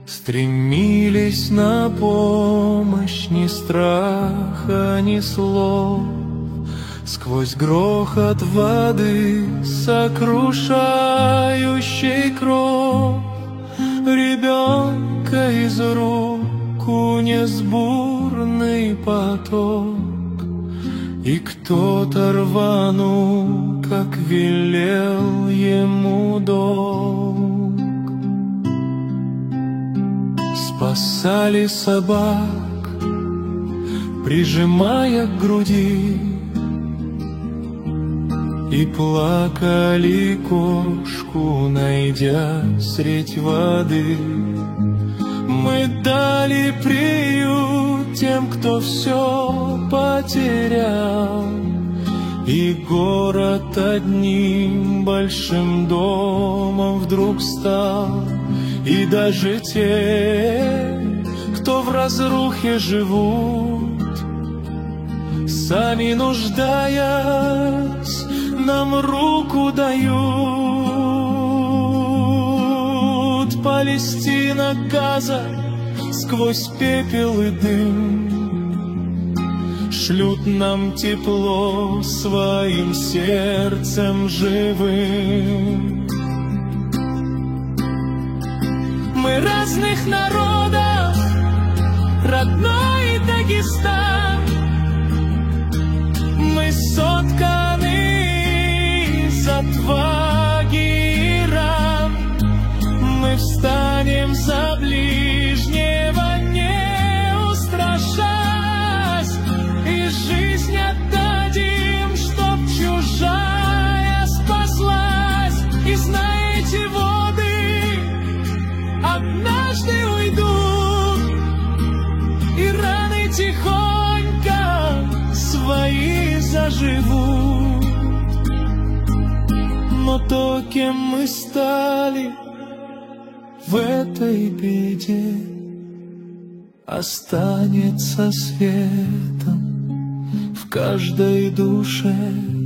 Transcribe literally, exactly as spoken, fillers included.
стремились на помощь ни страха, ни слов. Сквозь грохот воды, сокрушающий кровь, ребенка из рук унес бурный поток, и кто-то рванул, как велел ему долг. Спасали собак, прижимая к груди, и плакали кошку, найдя средь воды. Мы дали приют тем, кто все потерял, и город одним большим домом вдруг стал. И даже те, кто в разрухе живут, сами нуждаясь, нам руку дают. Палестина, Газа, сквозь пепел и дым шлют нам тепло своим сердцем живым. Мы разных народов, родной Дагестан, мы сотканы из отваги и ран. Мы встанем за ближнего, не устрашась, и жизнь отдадим, чтоб чужая спаслась. И знаете, воды однажды уйдут, и раны тихонько свои заживут. Но то, кем мы стали в этой беде, останется светом в каждой душе.